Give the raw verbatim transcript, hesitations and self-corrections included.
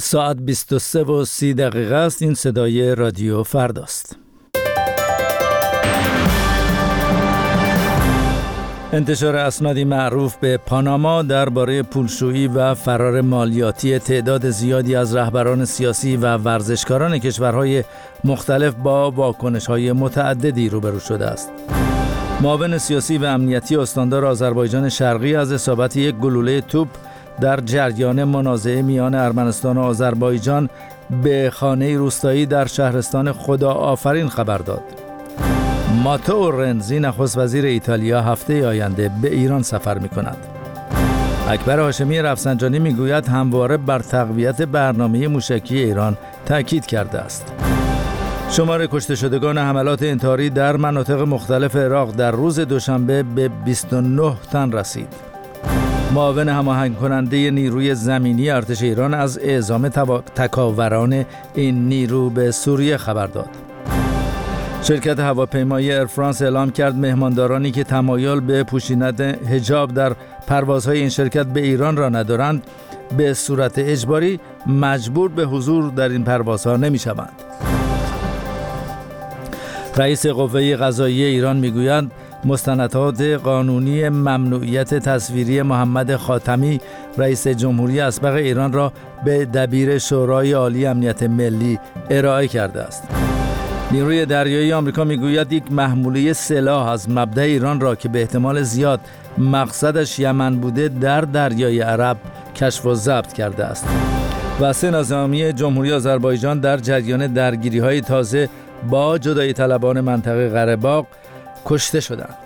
ساعت بیست و سه و سی دقیقه است. این صدای رادیو فرداست. انتشار اسنادی معروف به پاناما درباره پولشویی و فرار مالیاتی تعداد زیادی از رهبران سیاسی و ورزشکاران کشورهای مختلف با واکنش‌های متعددی روبرو شده است. معاون سیاسی و امنیتی استاندار آذربایجان شرقی از اصابت یک گلوله توپ در جریان منازعه میان ارمنستان و آذربایجان به خانه روستایی در شهرستان خدا آفرین خبر داد. ماتئو رنزی نخست وزیر ایتالیا هفته آینده به ایران سفر می کند. اکبر هاشمی رفسنجانی می گوید همواره بر تقویت برنامه موشکی ایران تاکید کرده است. شمار کشته شدگان حملات انتحاری در مناطق مختلف عراق در روز دوشنبه به بیست و نه تن رسید. معاون هماهنگ کننده نیروی زمینی ارتش ایران از اعزام تکاوران این نیرو به سوریه خبر داد. شرکت هواپیمایی ایرفرانس اعلام کرد مهماندارانی که تمایل به پوشیدن حجاب در پروازهای این شرکت به ایران را ندارند به صورت اجباری مجبور به حضور در این پروازها نمی‌شوند. رئیس قوه قضاییه ایران میگوید مستندات قانونی ممنوعیت تصویری محمد خاتمی رئیس جمهوری اسبق ایران را به دبیر شورای عالی امنیت ملی ارائه کرده است. نیروی دریایی آمریکا میگوید یک محموله سلاح از مبدأ ایران را که به احتمال زیاد مقصدش یمن بوده در دریای عرب کشف و ضبط کرده است. و سه نظامی جمهوری آذربایجان در جریان درگیری‌های تازه با جدایی طلبان منطقه قره باغ کشته شدند.